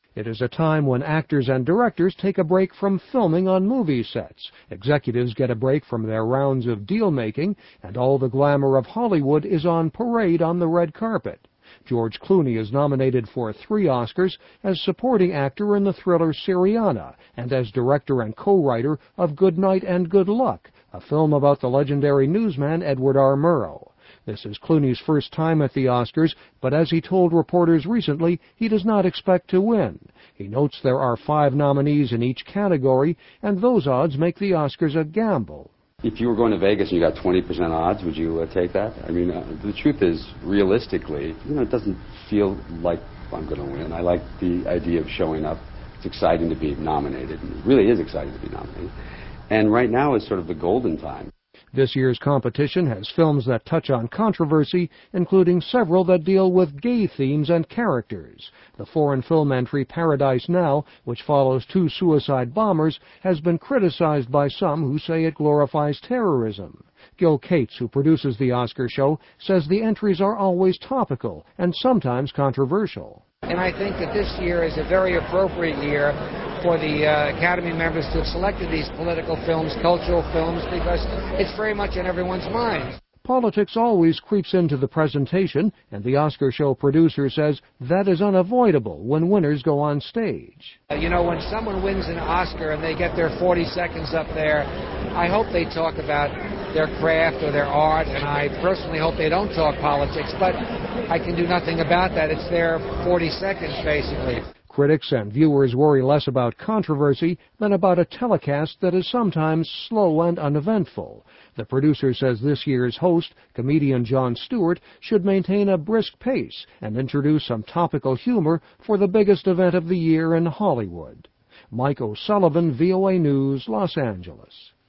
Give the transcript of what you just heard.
It is a time when actors and directors take a break from filming on movie sets. Executives get a break from their rounds of deal-making, and all the glamour of Hollywood is on parade on the red carpet. George Clooney is nominated for 3 Oscars as supporting actor in the thriller Syriana and as director and co-writer of Good Night and Good Luck, a film about the legendary newsman Edward R. Murrow. This is Clooney's first time at the Oscars, but as he told reporters recently, he does not expect to win. He notes there are 5 nominees in each category, and those odds make the Oscars a gamble. If you were going to Vegas and you got 20% odds, would you take that? I mean, the truth is, realistically, it doesn't feel like I'm going to win. I like the idea of showing up. It's exciting to be nominated. It really is exciting to be nominated. And right now is sort of the golden time. This year's competition has films that touch on controversy, including several that deal with gay themes and characters. The foreign film entry Paradise Now, which follows 2 suicide bombers, has been criticized by some who say it glorifies terrorism. Gil Cates, who produces the Oscar show, says the entries are always topical and sometimes controversial. And I think that this year is a very appropriate year for the Academy members to have selected these political films, cultural films, because it's very much in everyone's mind. Politics always creeps into the presentation, and the Oscar show producer says that is unavoidable when winners go on stage. When someone wins an Oscar and they get their 40 seconds up there, I hope they talk about their craft or their art, and I personally hope they don't talk politics, but I can do nothing about that. It's their 40 seconds, basically. Critics and viewers worry less about controversy than about a telecast that is sometimes slow and uneventful. The producer says this year's host, comedian Jon Stewart, should maintain a brisk pace and introduce some topical humor for the biggest event of the year in Hollywood. Mike O'Sullivan, VOA News, Los Angeles.